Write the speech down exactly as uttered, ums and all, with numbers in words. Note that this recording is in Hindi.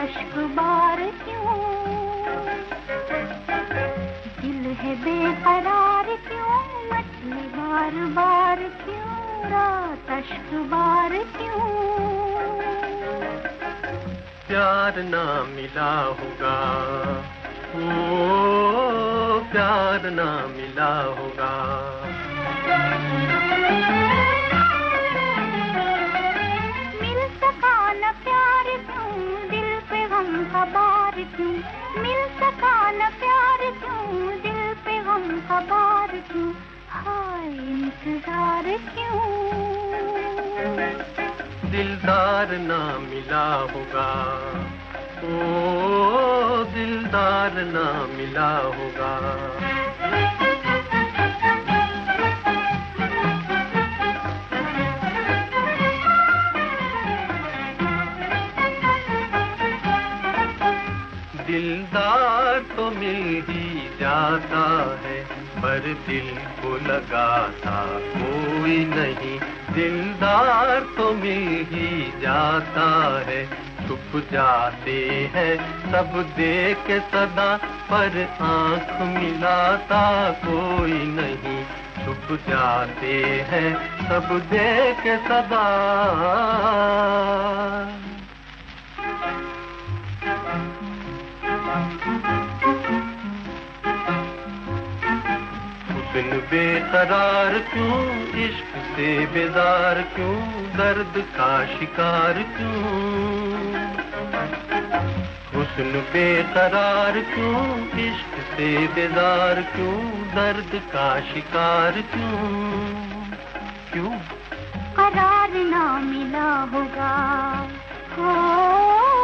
अश्क बार क्यों, दिल है बेकरार क्यों, मचले बार बार क्यों, रात अश्क बार क्यों। प्यार ना मिला होगा, ओ प्यार ना मिला होगा। मिल सका न प्यार क्यों, दिल पे गम का बार क्यों, मिल सका न प्यार क्यों, दिल पे गम का बार क्यों, हाय इंतजार क्यों। दिलदार ना मिला होगा, ओ दिलदार ना मिला होगा। दिलदार तो मिल ही जाता है, पर दिल को लगाता कोई नहीं। दिलदार तो मिल ही जाता है, छुप जाते हैं सब देख सदा, पर आंख मिलाता कोई नहीं। छुप जाते हैं सब देख सदा। हुस्न बेकरार क्यों, इश्क से बेजार क्यों, दर्द का शिकार क्यों। हुस्न बेकरार क्यों, इश्क से बेजार क्यों, दर्द का शिकार क्यों। क्यों करार ना मिला होगा, ओ